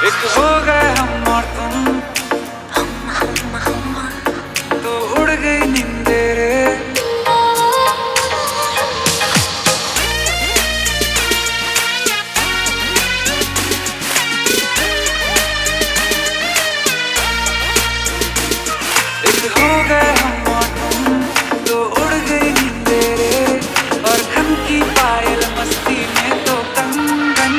एक हो गए हम और तुम, तो उड़ गई नींदे रे। एक हो गए हम और तुम, तो उड़ गई नींदे रे। और खन की पायल मस्ती में तो कंगन।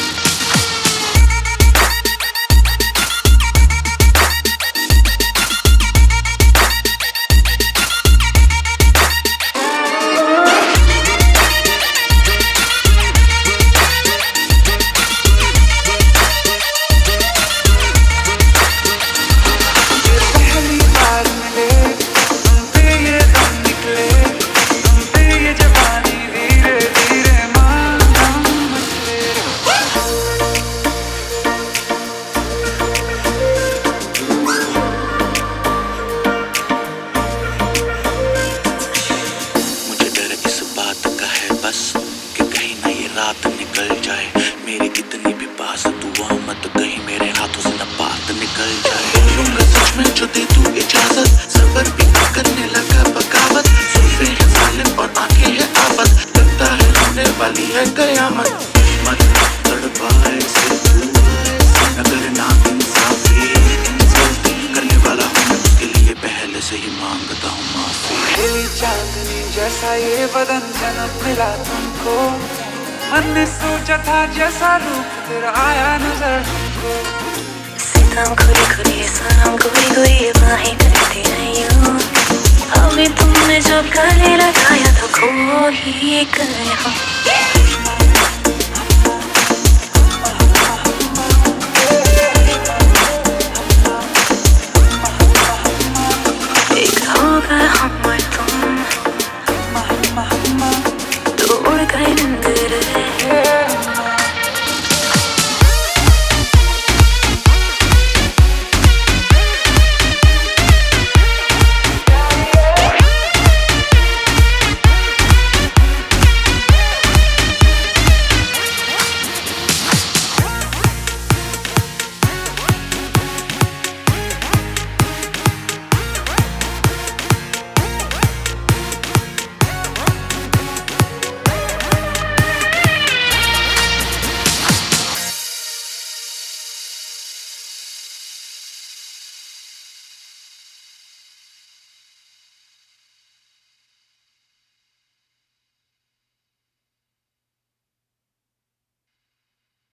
कि कहीं ना ये रात निकल जाए, मेरी कितनी भी पास दुआ मत कहीं मेरे हाथों से न बात निकल जाए। बोलूंगा सच में जो दे तू इजाजत, सबर भी करने लगा बगावत। सुनते हैं जालिम और आंखें हैं आफत, लगता है होने वाली है कयामत। मत तड़पाए से तू न करना इंसाफी, गलती करने वाला हूँ मैं, उसके लिए पहले से ही मांगता हूँ माफी। चांदनी जैसा ये बदन जन्म मिला तुमको, मन ने सोचा था जैसा रूप तेरा आया नजर हमको। सितम खुली खुली सनम कोई कोई बाहें करती रही हूँ, अभी तुमने जब गले लगाया तो खो ही गए हम।